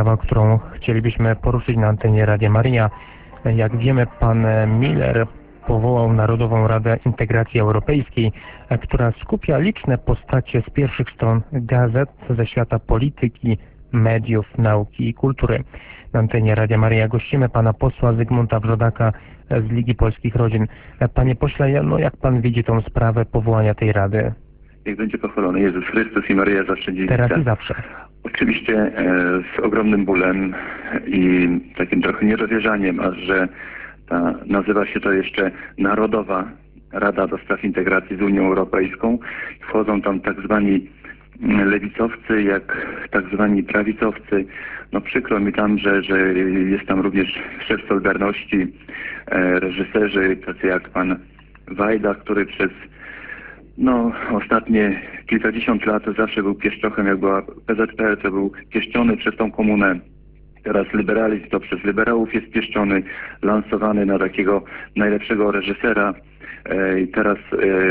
sprawa, którą chcielibyśmy poruszyć na antenie Radia Maryja. Jak wiemy, pan Miller powołał Narodową Radę Integracji Europejskiej, która skupia liczne postacie z pierwszych stron gazet ze świata polityki, mediów, nauki i kultury. Na antenie Radia Maryja gościmy pana posła Zygmunta Brzodaka z Ligi Polskich Rodzin. Panie pośle, jak pan widzi tą sprawę powołania tej rady? Niech będzie pochwalony Jezus Chrystus i Maryja zawsze dziewica. Teraz i zawsze. Oczywiście z ogromnym bólem i takim trochę niedowierzaniem, aż że nazywa się to jeszcze Narodowa Rada do Spraw Integracji z Unią Europejską. Wchodzą tam tak zwani lewicowcy, jak tak zwani prawicowcy. No przykro mi tam, że jest tam również szef Solidarności, reżyserzy, tacy jak pan Wajda, który przez ostatnie kilkadziesiąt lat zawsze był pieszczochem, jak była PZPR, to był pieszczony przez tą komunę. Teraz liberalizm to przez liberałów jest pieszczony, lansowany na takiego najlepszego reżysera i teraz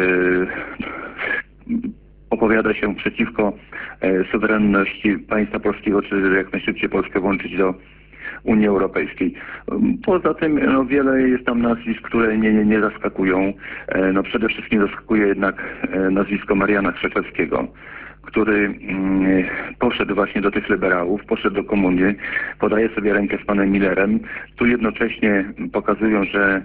opowiada się przeciwko suwerenności państwa polskiego, czy jak najszybciej Polskę włączyć do Unii Europejskiej. Poza tym wiele jest tam nazwisk, które nie zaskakują. Przede wszystkim zaskakuje jednak nazwisko Mariana Krzeszewskiego, który poszedł właśnie do tych liberałów, poszedł do komuny, podaje sobie rękę z panem Millerem. Tu jednocześnie pokazują, że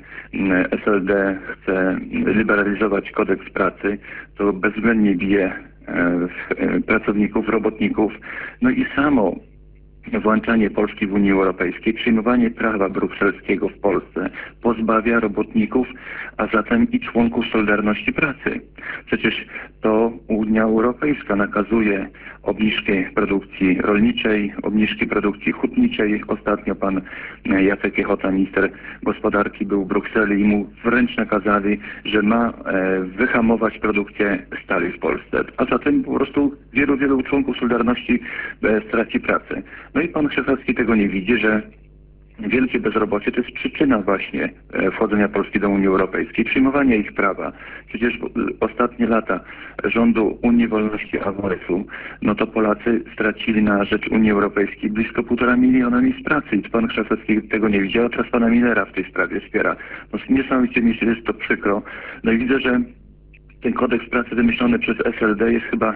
SLD chce liberalizować kodeks pracy, to bezwzględnie bije pracowników, robotników. I samo włączanie Polski w Unii Europejskiej, przyjmowanie prawa brukselskiego w Polsce pozbawia robotników, a zatem i członków Solidarności pracy. Przecież to Unia Europejska nakazuje obniżkę produkcji rolniczej, obniżki produkcji hutniczej. Ostatnio pan Jacek Piechota, minister gospodarki, był w Brukseli i mu wręcz nakazali, że ma wyhamować produkcję stali w Polsce. A zatem po prostu wielu członków Solidarności straci pracę. I pan Krzeszewski tego nie widzi, że wielkie bezrobocie to jest przyczyna właśnie wchodzenia Polski do Unii Europejskiej, przyjmowania ich prawa. Przecież ostatnie lata rządu Unii Wolności Aworysu, to Polacy stracili na rzecz Unii Europejskiej blisko 1,5 miliona miejsc pracy i pan Krzeszewski tego nie widzi, a teraz pana Millera w tej sprawie wspiera. Niesamowicie mi się jest to przykro. I widzę, że ten kodeks pracy wymyślony przez SLD jest chyba,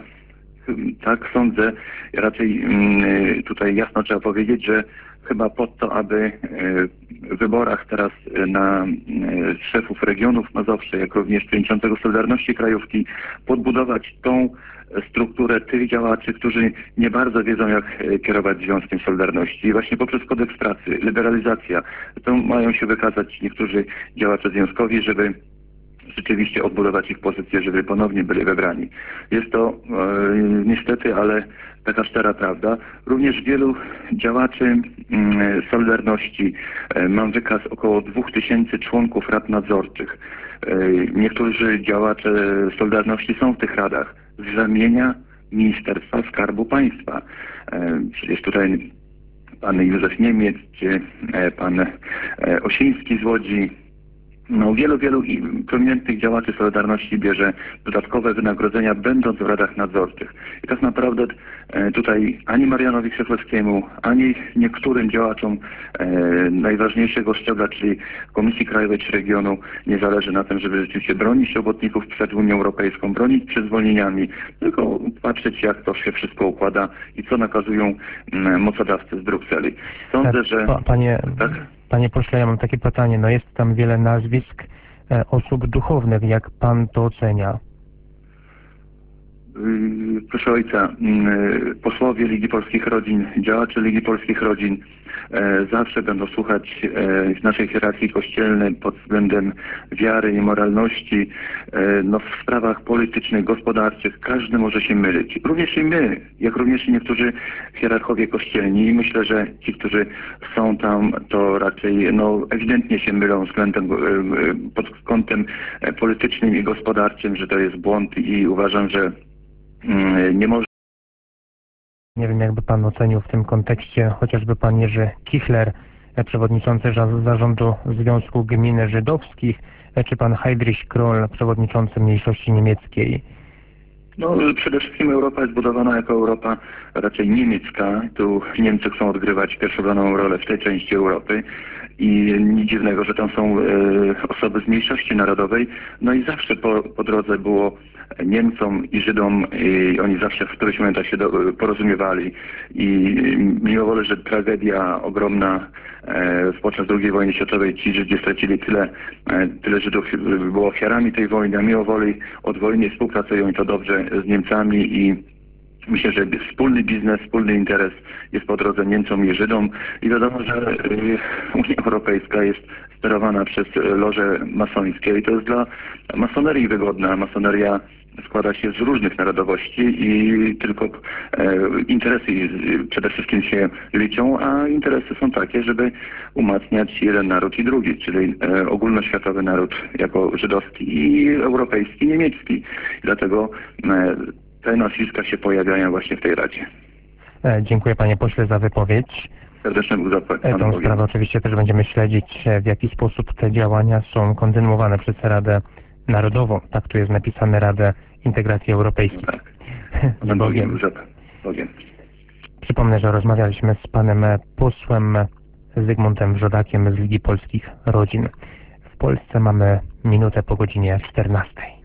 tak sądzę, raczej tutaj jasno trzeba powiedzieć, że chyba po to, aby w wyborach teraz na szefów regionów Mazowsze, jak również przewodniczącego Solidarności Krajówki, podbudować tą strukturę tych działaczy, którzy nie bardzo wiedzą, jak kierować Związkiem Solidarności. I właśnie poprzez kodeks pracy, liberalizacja, to mają się wykazać niektórzy działacze związkowi, żeby rzeczywiście odbudować ich pozycję, żeby ponownie byli wybrani. Jest to niestety, ale taka szczera prawda. Również wielu działaczy Solidarności, mam wykaz około 2000 członków rad nadzorczych. Niektórzy działacze Solidarności są w tych radach z ramienia Ministerstwa Skarbu Państwa. Przecież tutaj pan Józef Niemiec, czy pan Osiński z Łodzi, wielu prominentnych działaczy Solidarności bierze dodatkowe wynagrodzenia, będąc w radach nadzorczych. I tak naprawdę tutaj ani Marianowi Krzeszewskiemu, ani niektórym działaczom najważniejszego szczebla, czyli Komisji Krajowej czy Regionu, nie zależy na tym, żeby rzeczywiście bronić robotników przed Unią Europejską, bronić przed zwolnieniami, tylko patrzeć, jak to się wszystko układa i co nakazują mocodawcy z Brukseli. Sądzę, że... Panie pośle, ja mam takie pytanie. Jest tam wiele nazwisk osób duchownych. Jak pan to ocenia? Proszę ojca, posłowie Ligi Polskich Rodzin, działacze Ligi Polskich Rodzin zawsze będą słuchać naszej hierarchii kościelnej pod względem wiary i moralności. W sprawach politycznych, gospodarczych każdy może się mylić. Również i my, jak również i niektórzy hierarchowie kościelni. I myślę, że ci, którzy są tam, to raczej ewidentnie się mylą względem, pod kątem politycznym i gospodarczym, że to jest błąd i uważam, że nie może. Nie wiem, jakby pan ocenił w tym kontekście chociażby pan Jerzy Kichler, przewodniczący zarządu Związku Gmin Żydowskich, czy pan Heidrich Kroll, przewodniczący mniejszości niemieckiej. No, przede wszystkim Europa jest budowana jako Europa raczej niemiecka. Tu Niemcy chcą odgrywać pierwszoplaną rolę w tej części Europy i nic dziwnego, że tam są osoby z mniejszości narodowej. No i zawsze po drodze było Niemcom i Żydom i oni zawsze w którychś momentach się porozumiewali i mimo woli, że tragedia ogromna podczas II wojny światowej, ci Żydzi stracili tyle Żydów było ofiarami tej wojny, a mimo woli od wojny współpracują i to dobrze z Niemcami i myślę, że wspólny biznes, wspólny interes jest po drodze Niemcom i Żydom i wiadomo, że Unia Europejska jest sterowana przez loże masońskie i to jest dla masonerii wygodne. Masoneria składa się z różnych narodowości i tylko interesy przede wszystkim się liczą, a interesy są takie, żeby umacniać jeden naród i drugi, czyli ogólnoświatowy naród jako żydowski i europejski, niemiecki. Dlatego te nazwiska się pojawiają właśnie w tej Radzie. Dziękuję panie pośle za wypowiedź. Serdecznie Tą sprawę oczywiście też będziemy śledzić, w jaki sposób te działania są kontynuowane przez Radę Narodową. Tak tu jest napisane Radę Integracji Europejskiej. Tak. Z Bogiem. Bogiem. Przypomnę, że rozmawialiśmy z panem posłem Zygmuntem Wrzodakiem z Ligi Polskich Rodzin. W Polsce mamy minutę po godzinie 14.